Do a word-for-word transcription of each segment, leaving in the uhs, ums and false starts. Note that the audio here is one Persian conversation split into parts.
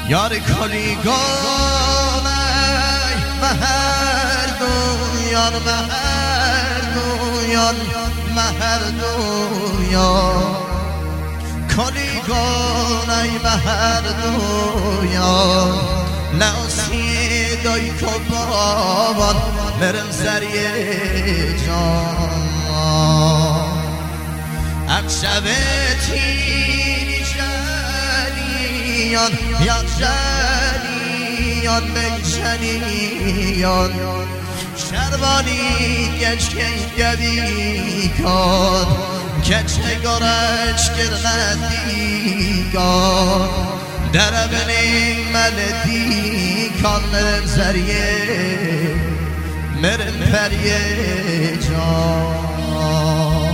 یار کلیگانه مهردویان مهردویان مهردویان کلیگانه مهردویان لعصی دای کبابان مرم زریه جان اکشب تیری جنیان یاد جنیان بیشنیان شربانی گچ گوی کن گچ گرچ گرندی کن در بنی ملدی کن مرم زریه مرم پریه جان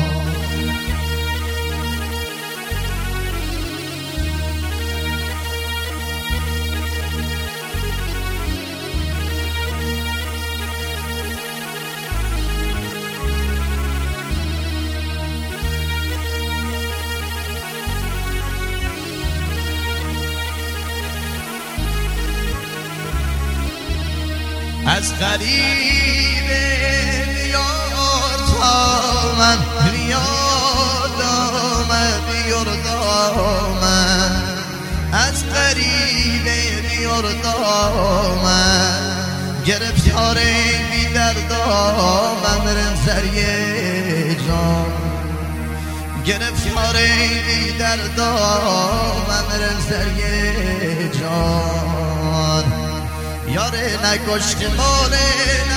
از قریب بیار تا من بیار دامن بیار دامن از قریب بیار دامن گرفتار بی دردامن مرم زریه جان گرفتار بی دردامن مرم زریه جان یاره نکشت ماله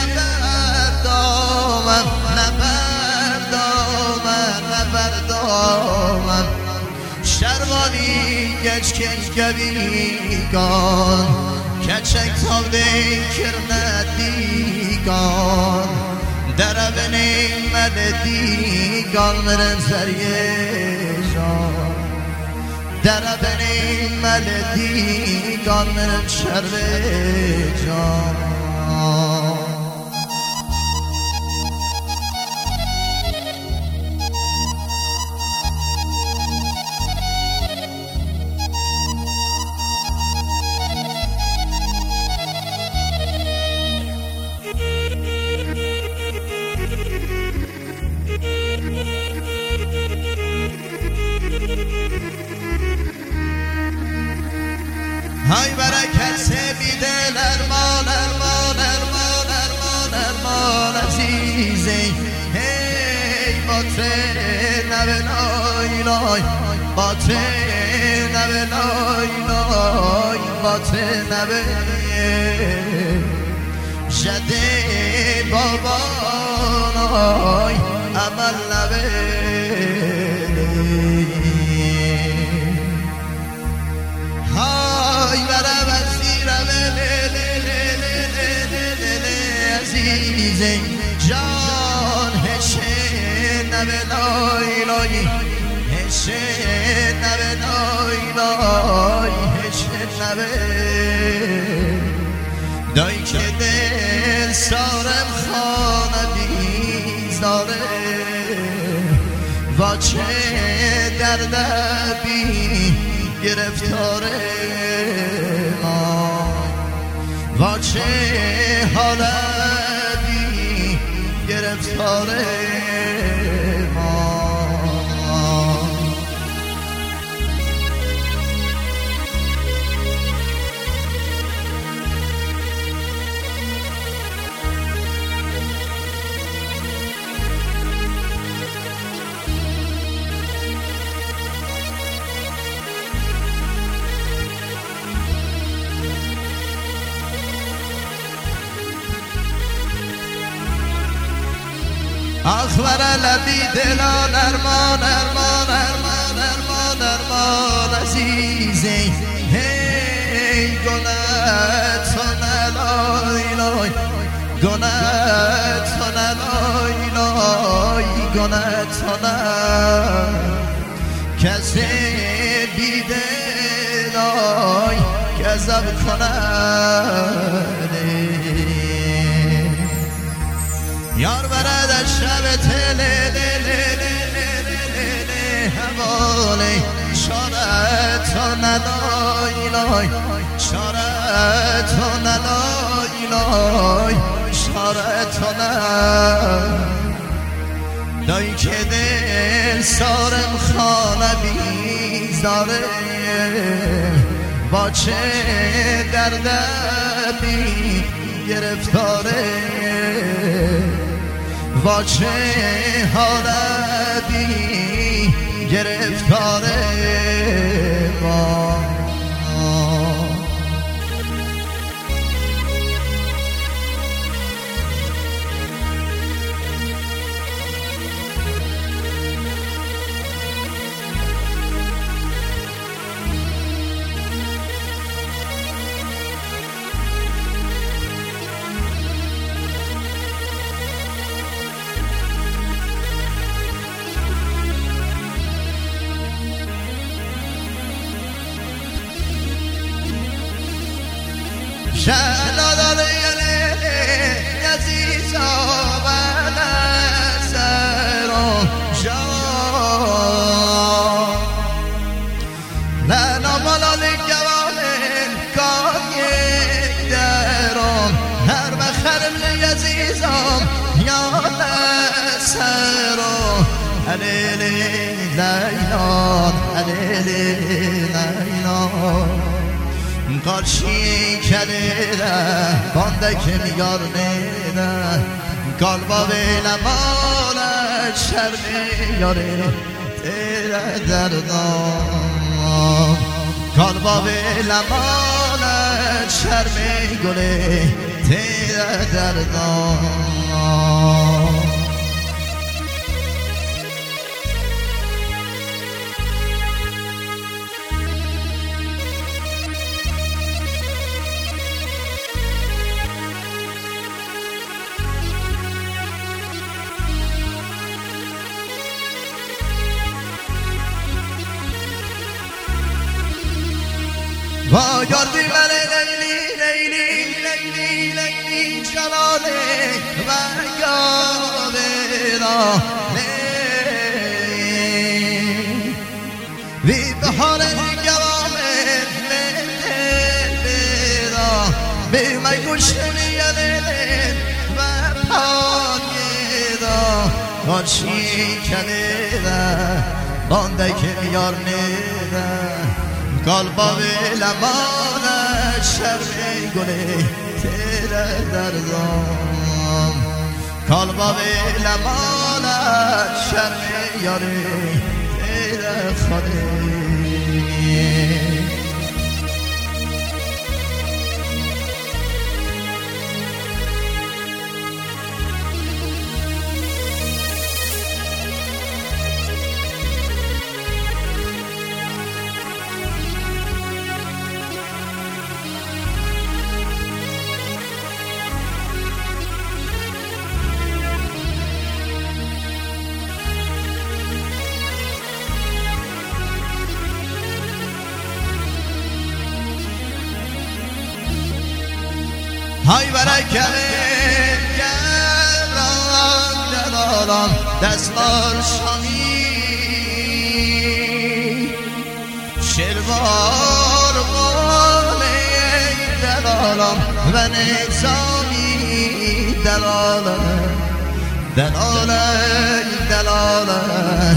نبردامم نبردامم نبردامم شروانی گچ کنج گویگان کچک تاوده کرندیگان دربنی ملدیگان مرم زریه جان دربنی ملدیگان مرم شربه جان های برکت بیدل ارمان ارمان ارمان ارمان ارمان عزیزی هی باطه نبه لای لای باطه نبه لای لای باطه نبه جده بابانای عمل نبه جان هشه نبه لای لای هشه نبه لای لای هشه نبه دایی که دل سارم خانه بیزاره و چه دردبی گرفتاره ما و چه حالتی گرفتاره ما اخبر لبی دلان ارمان ارمان ارمان ارمان ارمان عزیزی هی گناه تو نلای لای گناه تو نلای لای گناه تو نلای کسی بیده لای کذب کنه یار برد از شب تله دله حواله شانت تا ندای لای چاره تو نلای لای چاره تو نه دایی که دل سارم خانه بیزاره با چه درده بی گرفتاره با چه حاله بی گرفتاره با شهلا داره یه عزیزا و نسرم جان لنا ملال گوانن کاری درم هر بخرم لی عزیزم یا نسرم علیلی لیلان علیلی لیلان قارشی کلیده بانده که میار نیده قلبا بیل مالت شر میاره تیره دردان قلبا بیل مالت شر میگره تیره دردان با یاردی من لیلی لیلی لیلی لیلی جلاله و یاویرا وی بحار گوامه لیلیرا بی من گوشنی لیلی و پانیرا قارشی کلیده بانده که میار نیده قلبا به لمانت شرم گله تیره دردم قلبا به لمانت شرم یاره تیره خاله های برای کمه گران جلالم دستمال شامی شلوار قاله دلالم و نظامی دلالم دلالم دلالم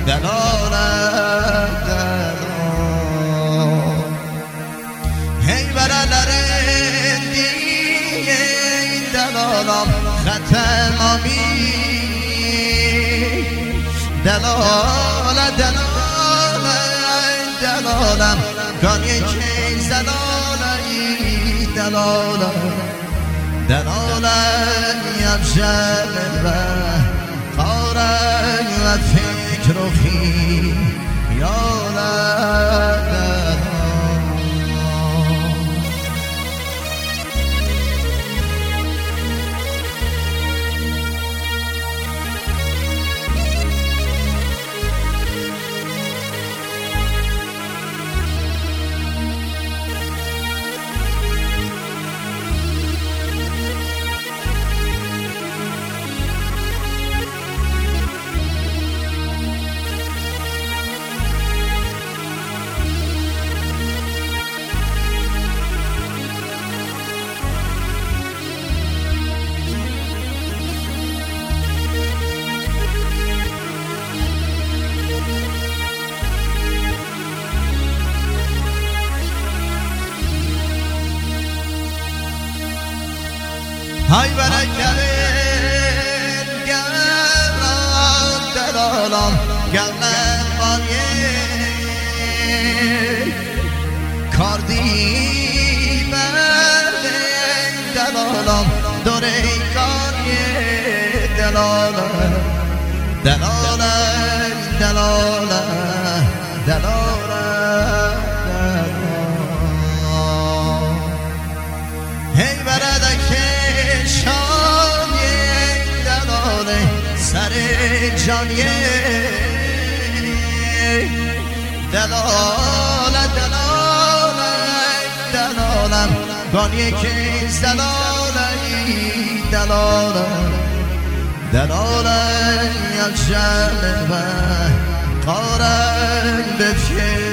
دلالم دلالم هی برای نرندی دلالم ختم آمی دلال دلال دلالم کانی که زلالی دلالم دلالم یم شب و قارن و فکر و خیالم های برکبین گران دلالم گرنه بانیه کاردی بردین دلالم دوره کاریه دلالم دلالم دلالم دلالم هی بردک شانیه دلاله سر جانیه دلاله دلاله دلالم گانیه که دلاله دلاله دلاله یک شمه و قارن بفیه